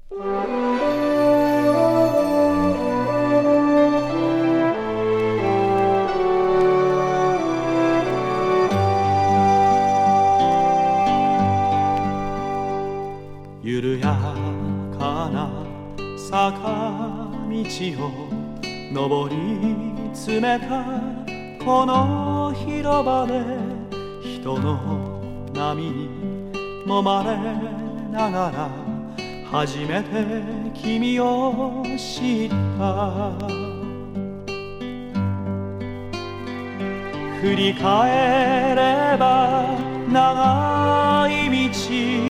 緩やかな坂道を登り詰めたこの広場で人の波に揉まれながら初めて君を知った。振り返れば長い道